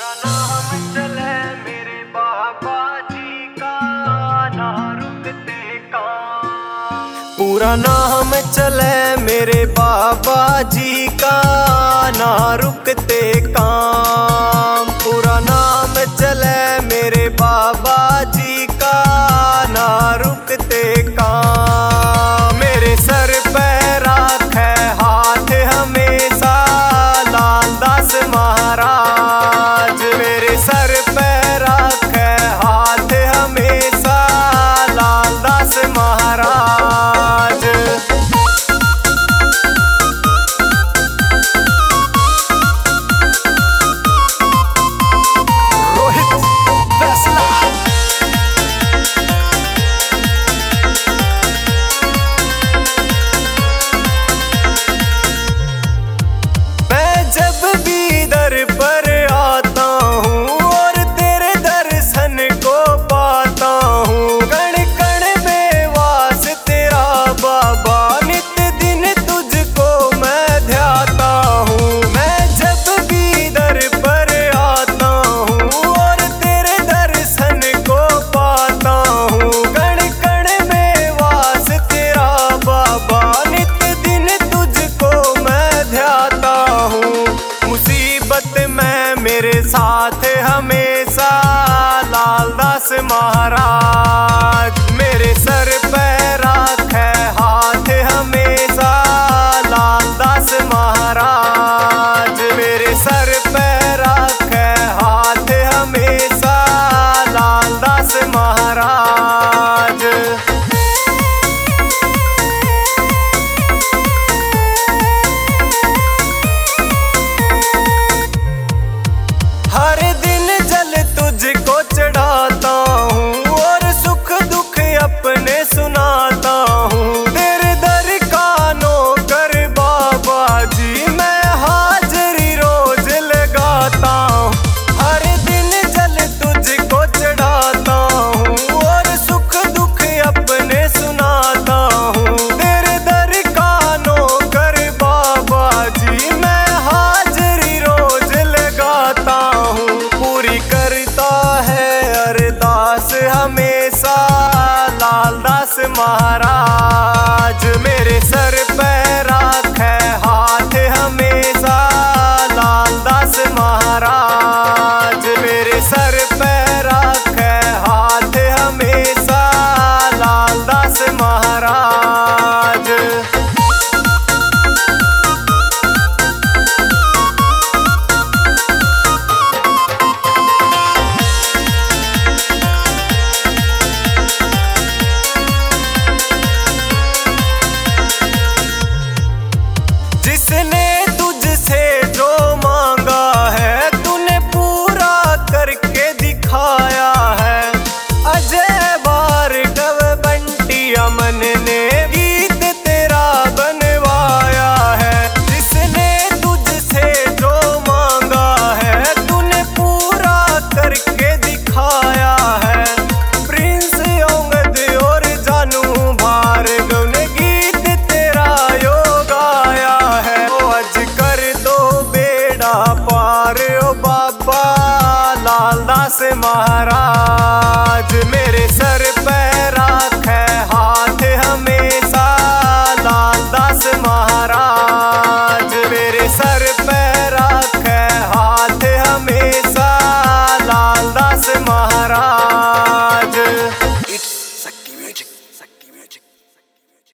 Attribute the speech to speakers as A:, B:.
A: पूरा नाम चले मेरे बाबा जी का, ना रुकते काम। पूरा नाम चले मेरे बाबा जी का, ना रुकते काम। पूरा नाम चले मेरे बाबा जी का, ना रुकते काम। मेरे सर पे राखे हाथ हमेशा लाल दास महाराज। मेरे सर पे राखे हाथ हमेशा लाल दास महाराज। रोहित फैसला। जब भी दर पर आता हूँ और तेरे दर्शन को पाता हूँ, कण कण में वास तेरा बाबा, नित दिन तुझको मैं ध्याता हूँ। मैं जब भी दर पर आता हूँ और तेरे दर्शन को पाता हूँ, कण कण में वास तेरा बाबा, नित दिन तुझको मैं ध्याता हूँ। मुसीबत में मेरे साथ हमेशा लाल दास महाराज। मेरे सर पे राखे हाथ हमेशा लाल दास महाराज। मेरे सर पे राखे हाथ हमेशा लाल दास महाराज। हर दिन जल तुझको चढ़ाता हूँ और सुख दुख अपने सुनाता हूँ। तेरे दर का नौकर बाबा जी, मैं हाजरी रोज लगाता हूँ। हर दिन जल तुझको चढ़ाता हूँ और सुख दुख अपने सुनाता हूँ। तेरे दर का नौकर बाबा जी, मैं हाजरी रोज लगाता हूँ। पूरी करता है अरदास हमेशा लाल दास महाराज। मेरे सर पे राखे हाथ हमेशा लाल दास महाराज। मेरे सर पे राखे हाथ हमेशा लाल दास महाराज। जिसने तुझसे जो मांगा है, तूने पूरा करके दिखाया है। अजय भार्गव बंटी अमन ने गीत तेरा बनवाया है। जिसने तुझसे जो मांगा है, तूने पूरा करके दिखाया है। प्रिंस अंगद और जानू भार्गव ने गीत तेरा यो गाया है। ओ अज कर दो बेड़ा पार ओ बाबा लाल दास महाराज।